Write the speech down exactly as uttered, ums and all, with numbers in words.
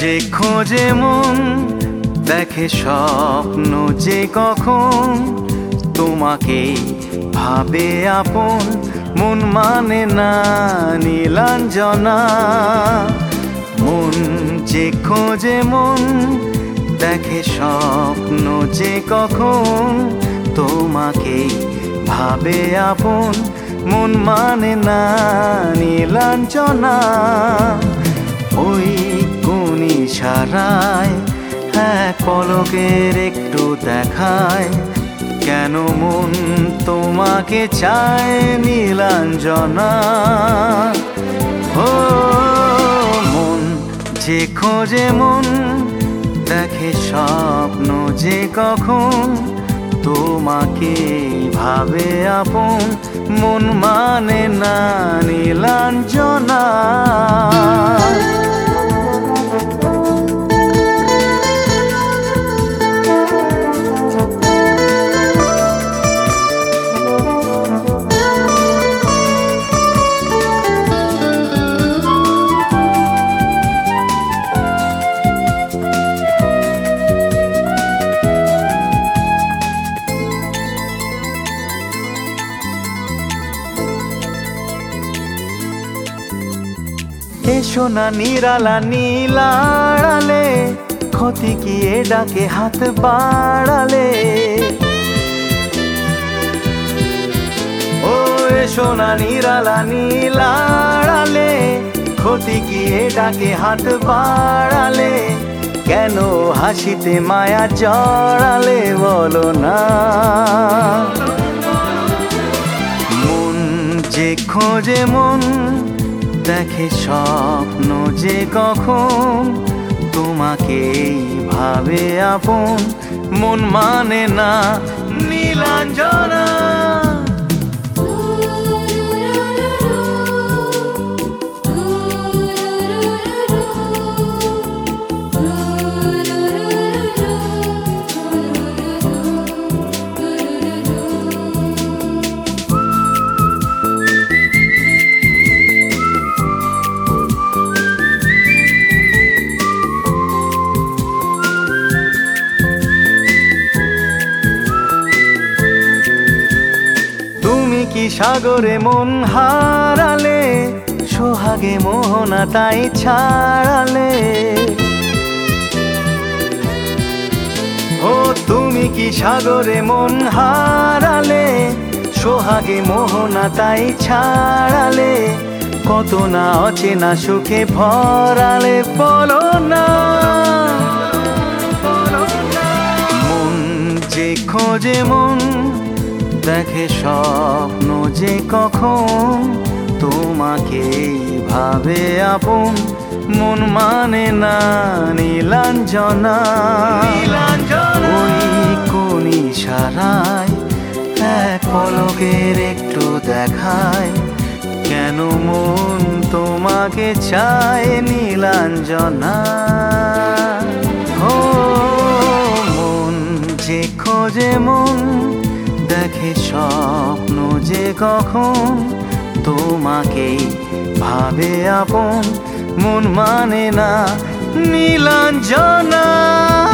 যে খোঁজে মন দেখে স্বপ্ন যে কখন তোমাকে ভাবে আপন, মন মানে না নীলাঞ্জনা। মন যে খোঁজে মন দেখে স্বপ্ন যে কখন তোমাকে ভাবে আপন, মন মানে না নীলাঞ্জনা। ওই কোন ইশারায় এক পলকের একটু দেখায় কেন মন তোমাকে চায় নীলাঞ্জনা। ও মন যে খোঁজে মন দেখে স্বপ্ন যে কখন তোমাকে ভাবে আপন, মন মানে না নীলাঞ্জনা। এসো না নিরালা নীলাড়ালে, ক্ষতি কি এ ডাকে হাত বাড়ালে। ও এসো না নিরালা নীলাড়ালে, ক্ষতি কি এ ডাকে হাত বাড়ালে। কেন হাসিতে মায়া জড়ালে বলো না। মন যে খোঁজে মন দেখে স্বপ্ন যে কখন তোমাকে ভাবে আপন, মন মানে না নীলাঞ্জনা। কি সাগরে মন হারালে, সোহাগে মোহনা তাই ছাড়ালে। ও তুমি কি সাগরে মন হারালে, সোহাগে মোহনা তাই ছাড়ালে। কত না অচেনা সুখে ভরালে বলো না। মন যে খোঁজে মন দেখে স্বপ্ন যে কখন তোমাকে ভাবে আপন, মন মানে না নীলাঞ্জনা। ওই কোন ইশারায় এক পলকের একটু দেখায় কেন মন তোমাকে চায় নীলাঞ্জনা। ও মন যে খোঁজে মন দেখে স্বপ্ন যে কখন তোমাকে ভাবে আপন, মন মানে না নীলাঞ্জনা।